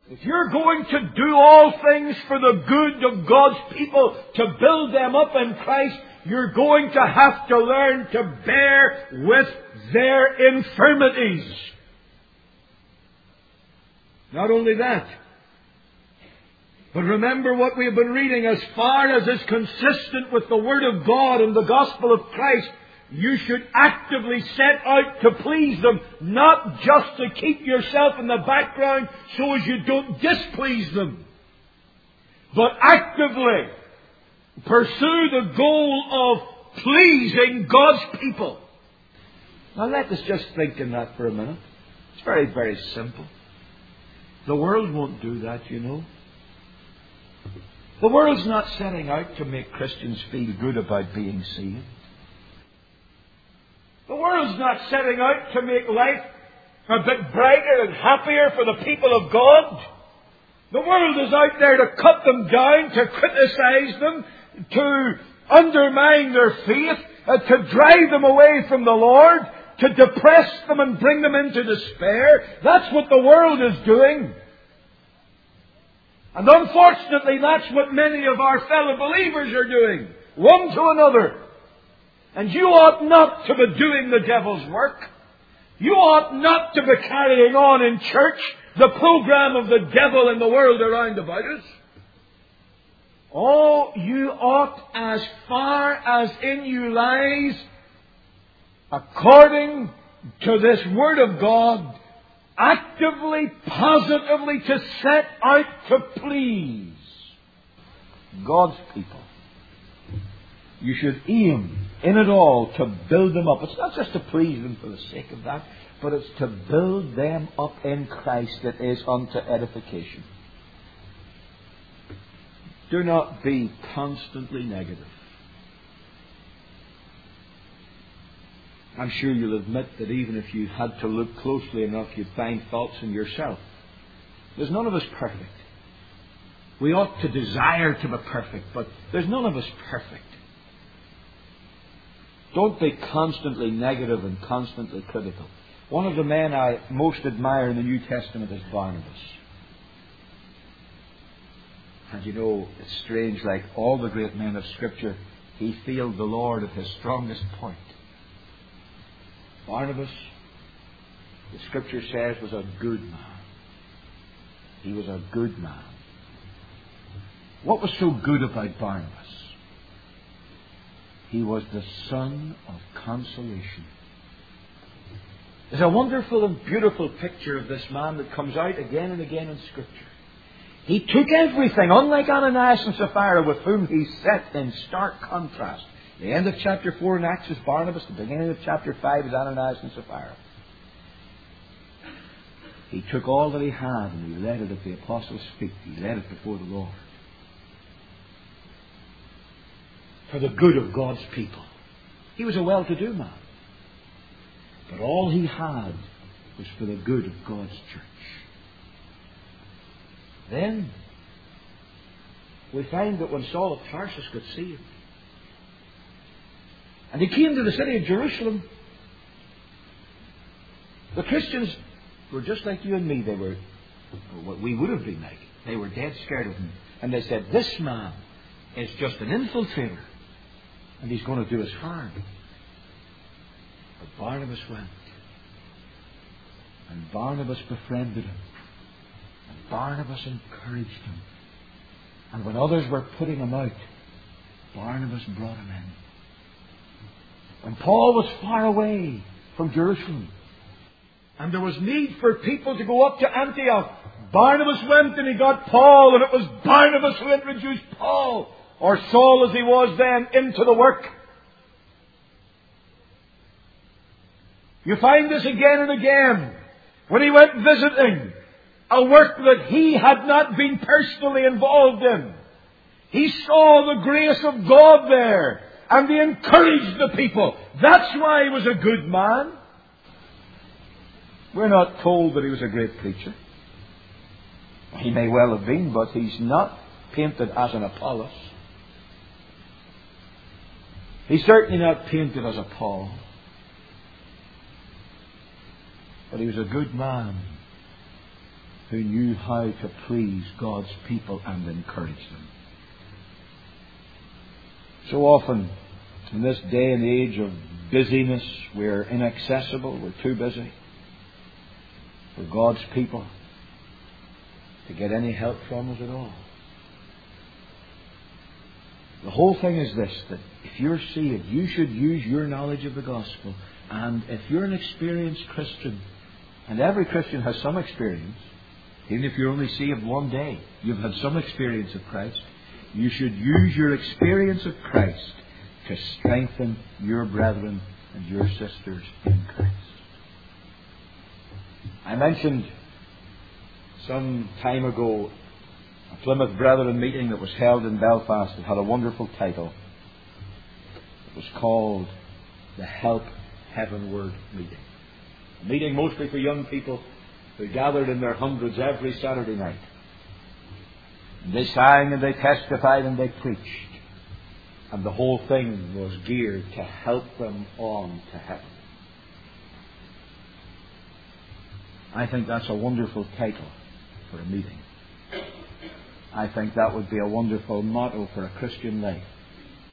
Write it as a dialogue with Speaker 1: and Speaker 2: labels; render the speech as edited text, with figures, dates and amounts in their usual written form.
Speaker 1: If you're going to do all things for the good of God's people, to build them up in Christ, you're going to have to learn to bear with their infirmities. Not only that, but remember what we have been reading, as far as is consistent with the Word of God and the gospel of Christ, you should actively set out to please them, not just to keep yourself in the background so as you don't displease them, but actively pursue the goal of pleasing God's people. Now let us just think in that for a minute. It's very, very simple. The world won't do that, you know. The world's not setting out to make Christians feel good about being saved. The world's not setting out to make life a bit brighter and happier for the people of God. The world is out there to cut them down, to criticize them, to undermine their faith, to drive them away from the Lord, to depress them and bring them into despair. That's what the world is doing. And unfortunately, that's what many of our fellow believers are doing, one to another. And you ought not to be doing the devil's work. You ought not to be carrying on in church the program of the devil and the world around about us. Oh, you ought, as far as in you lies, according to this Word of God, actively, positively to set out to please God's people. You should aim in it all to build them up. It's not just to please them for the sake of that, but it's to build them up in Christ, that is unto edification. Do not be constantly negative. I'm sure you'll admit that even if you had to look closely enough, you'd find faults in yourself. There's none of us perfect. We ought to desire to be perfect, but there's none of us perfect. Don't be constantly negative and constantly critical. One of the men I most admire in the New Testament is Barnabas. And you know, it's strange, like all the great men of Scripture, he failed the Lord at his strongest point. Barnabas, the Scripture says, was a good man. He was a good man. What was so good about Barnabas? He was the son of consolation. There's a wonderful and beautiful picture of this man that comes out again and again in Scripture. He took everything, unlike Ananias and Sapphira, with whom he set in stark contrast. The end of chapter 4 in Acts is Barnabas. The beginning of chapter 5 is Ananias and Sapphira. He took all that he had and he laid it at the apostles' feet. He laid it before the Lord. For the good of God's people. He was a well-to-do man. But all he had was for the good of God's church. Then we find that when Saul of Tarsus got saved, and he came to the city of Jerusalem, the Christians were just like you and me. They were what we would have been like. They were dead scared of him. And they said, this man is just an infiltrator, and he's going to do us harm. But Barnabas went. And Barnabas befriended him. And Barnabas encouraged him. And when others were putting him out, Barnabas brought him in. And Paul was far away from Jerusalem, and there was need for people to go up to Antioch, Barnabas went and he got Paul, and it was Barnabas who introduced Paul, or Saul as he was then, into the work. You find this again and again. When he went visiting a work that he had not been personally involved in, he saw the grace of God there, and he encouraged the people. That's why he was a good man. We're not told that he was a great preacher. He may well have been, but he's not painted as an Apollos. He's certainly not painted as a Paul. But he was a good man. who knew how to please God's people and encourage them. So often, in this day and age of busyness, we're inaccessible, we're too busy for God's people to get any help from us at all. The whole thing is this, that if you're saved, you should use your knowledge of the gospel. And if you're an experienced Christian, and every Christian has some experience, even if you're only saved one day, you've had some experience of Christ, you should use your experience of Christ to strengthen your brethren and your sisters in Christ. I mentioned some time ago a Plymouth Brethren meeting that was held in Belfast. It had a wonderful title. It was called the Help Heavenward Meeting. A meeting mostly for young people who gathered in their hundreds every Saturday night. And they sang and they testified and they preached. And the whole thing was geared to help them on to heaven. I think that's a wonderful title for a meeting. I think that would be a wonderful motto for a Christian life.